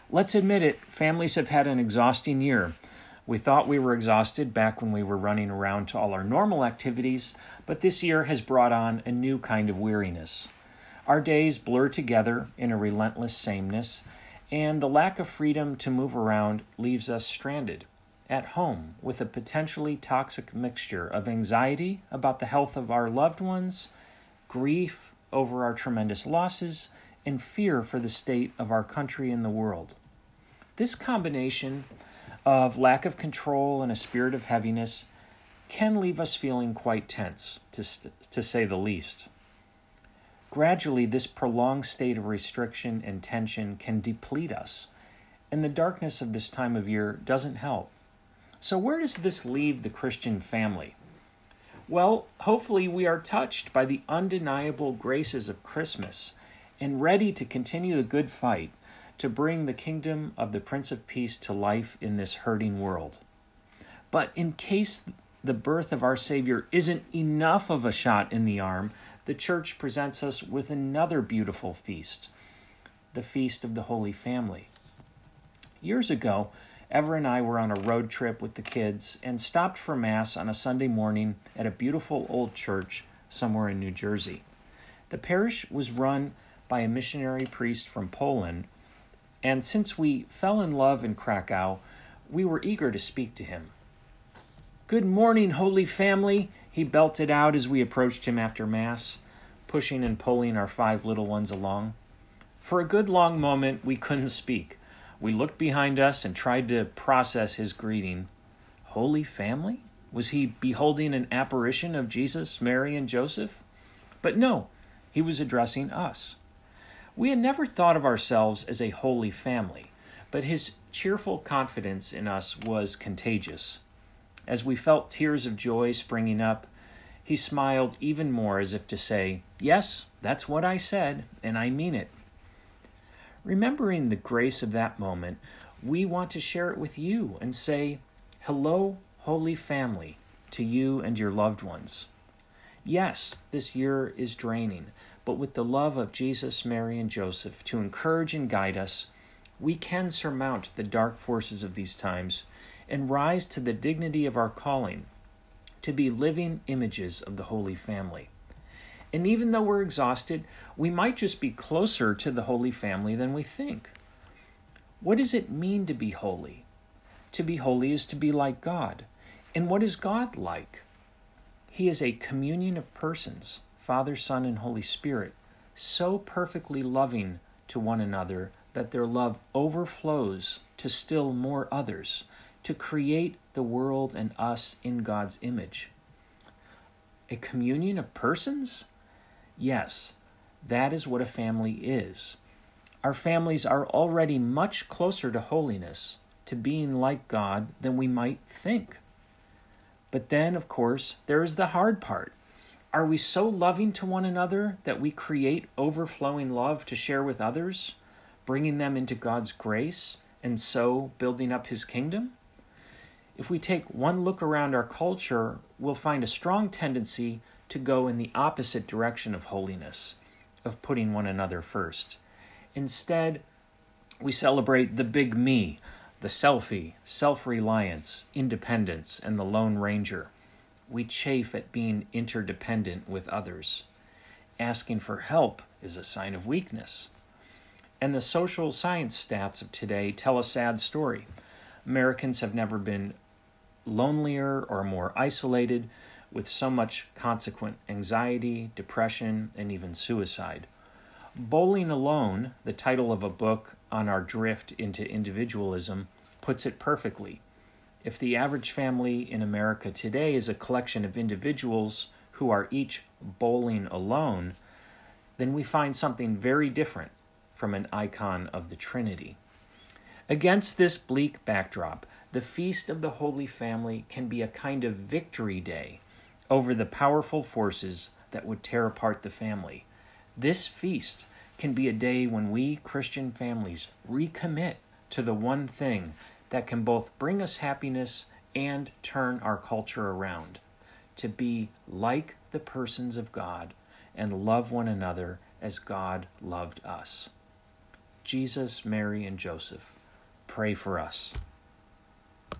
Let's admit it, families have had an exhausting year. We thought we were exhausted back when we were running around to all our normal activities, but this year has brought on a new kind of weariness. Our days blur together in a relentless sameness, and the lack of freedom to move around leaves us stranded at home with a potentially toxic mixture of anxiety about the health of our loved ones, grief over our tremendous losses, and fear for the state of our country and the world. This combination of lack of control and a spirit of heaviness can leave us feeling quite tense, to say the least. Gradually, this prolonged state of restriction and tension can deplete us, and the darkness of this time of year doesn't help. So where does this leave the Christian family? Well, hopefully we are touched by the undeniable graces of Christmas and ready to continue the good fight to bring the kingdom of the Prince of Peace to life in this hurting world. But in case the birth of our Savior isn't enough of a shot in the arm, the church presents us with another beautiful feast, the Feast of the Holy Family. Years ago, Ever and I were on a road trip with the kids and stopped for Mass on a Sunday morning at a beautiful old church somewhere in New Jersey. The parish was run by a missionary priest from Poland, and since we fell in love in Krakow, we were eager to speak to him. "Good morning, Holy Family," he belted out as we approached him after Mass, pushing and pulling our 5 little ones along. For a good long moment, we couldn't speak. We looked behind us and tried to process his greeting. Holy Family? Was he beholding an apparition of Jesus, Mary, and Joseph? But no, he was addressing us. We had never thought of ourselves as a holy family, but his cheerful confidence in us was contagious. As we felt tears of joy springing up, he smiled even more as if to say, "Yes, that's what I said, and I mean it." Remembering the grace of that moment, we want to share it with you and say, "Hello, Holy Family," to you and your loved ones. Yes, this year is draining, but with the love of Jesus, Mary, and Joseph to encourage and guide us, we can surmount the dark forces of these times and rise to the dignity of our calling to be living images of the Holy Family. And even though we're exhausted, we might just be closer to the Holy Family than we think. What does it mean to be holy? To be holy is to be like God. And what is God like? He is a communion of persons, Father, Son, and Holy Spirit, so perfectly loving to one another that their love overflows to still more others, to create the world and us in God's image. A communion of persons? Yes, that is what a family is. Our families are already much closer to holiness, to being like God, than we might think. But then, of course, there is the hard part. Are we so loving to one another that we create overflowing love to share with others, bringing them into God's grace, and so building up His kingdom? If we take one look around our culture, we'll find a strong tendency to go in the opposite direction of holiness, of putting one another first. Instead, we celebrate the big me, the selfie, self-reliance, independence, and the Lone Ranger. We chafe at being interdependent with others. Asking for help is a sign of weakness. And the social science stats of today tell a sad story. Americans have never been lonelier or more isolated, with so much consequent anxiety, depression, and even suicide. Bowling Alone, the title of a book on our drift into individualism, puts it perfectly. If the average family in America today is a collection of individuals who are each bowling alone, then we find something very different from an icon of the Trinity. Against this bleak backdrop, the Feast of the Holy Family can be a kind of victory day over the powerful forces that would tear apart the family. This feast can be a day when we Christian families recommit to the one thing that can both bring us happiness and turn our culture around, to be like the persons of God and love one another as God loved us. Jesus, Mary, and Joseph, pray for us.